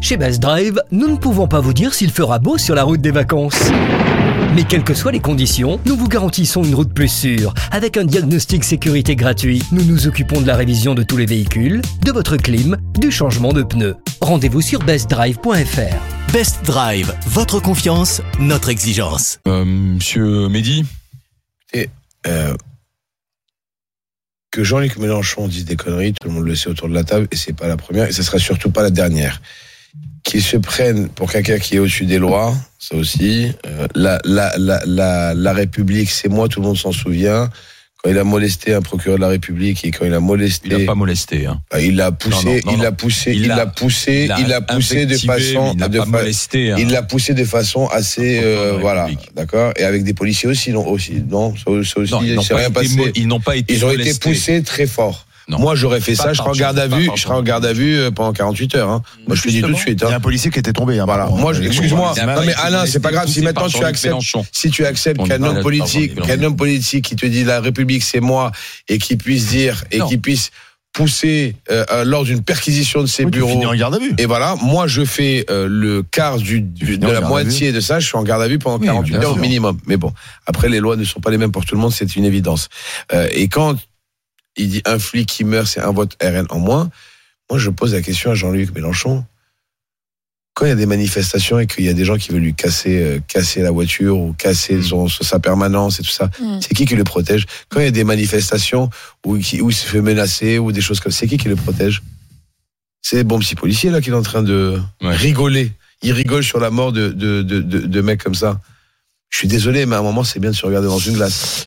Chez Best Drive, nous ne pouvons pas vous dire s'il fera beau sur la route des vacances. Mais quelles que soient les conditions, nous vous garantissons une route plus sûre. Avec un diagnostic sécurité gratuit, nous nous occupons de la révision de tous les véhicules, de votre clim, du changement de pneus. Rendez-vous sur bestdrive.fr. Best Drive, votre confiance, notre exigence. Monsieur Mehdi. Que Jean-Luc Mélenchon dise des conneries, tout le monde le sait autour de la table, et c'est pas la première, et ce sera surtout pas la dernière. Qu'il se prenne pour quelqu'un qui est au-dessus des lois, ça aussi. La République, c'est moi, tout le monde s'en souvient. Quand il a molesté un procureur de la République et quand il a molesté... Il n'a pas molesté. Hein. Il l'a poussé, il l'a poussé de façon... Il n'a pas molesté. Hein. Il l'a poussé de façon assez... voilà, d'accord. Et avec des policiers aussi, non, ça aussi, il s'est rien passé. Ils n'ont pas été Ils ont molestés. été poussés très fort. Non. Moi, j'aurais fait ça, je serais en garde à vue, pendant 48 heures, hein. Moi, je te dis tout de suite, hein. Il y a un policier qui était tombé, hein. Voilà. Moi, excuse-moi. Non, mais Alain, c'est pas grave. Si maintenant tu acceptes qu'un homme politique qui te dit la République, c'est moi, et qui puisse dire, et qui puisse pousser, lors d'une perquisition de ses bureaux. En garde à vue. Et voilà. Moi, je fais, le quart de la moitié de ça, je suis en garde à vue pendant 48 heures au minimum. Mais bon. Après, les lois ne sont pas les mêmes pour tout le monde, c'est une évidence. Et quand il dit un flic qui meurt, c'est un vote RN en moins. Moi, je pose la question à Jean-Luc Mélenchon. Quand il y a des manifestations et qu'il y a des gens qui veulent lui casser la voiture ou casser sa permanence et tout ça, c'est qui le protège? Quand il y a des manifestations où il se fait menacer ou des choses comme ça, c'est qui le protège? C'est les bons petits policiers là qui est en train de rigoler. Ils rigolent sur la mort de mecs comme ça. Je suis désolé, mais à un moment, c'est bien de se regarder dans une glace.